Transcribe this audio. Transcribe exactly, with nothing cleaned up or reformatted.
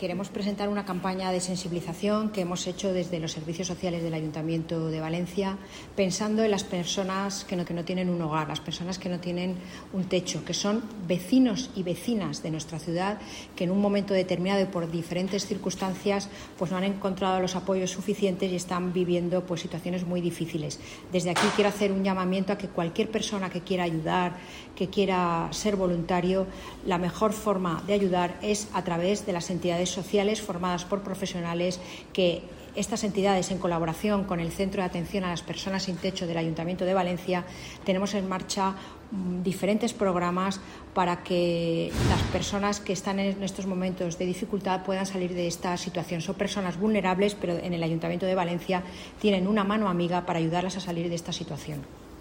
queremos presentar una campaña de sensibilización que hemos hecho desde los servicios sociales del Ayuntamiento de Valencia, pensando en las personas que no, que no tienen un hogar, las personas que no tienen un techo, que son vecinos y vecinas de nuestra ciudad, que en un momento determinado y por diferentes circunstancias pues no han encontrado los apoyos suficientes y están viviendo pues situaciones muy difíciles. Desde aquí quiero hacer un llamamiento a que cualquier persona que quiera ayudar, que quiera ser voluntario, la mejor forma de ayudar es a través de las entidades sociales formadas por profesionales que estas entidades, en colaboración con el Centro de Atención a las Personas sin Techo del Ayuntamiento de Valencia, tenemos en marcha mmm, diferentes programas para que las personas que están en estos momentos de dificultad puedan salir de esta situación. Son personas vulnerables, pero en el Ayuntamiento de Valencia tienen una mano amiga para ayudarlas a salir de esta situación.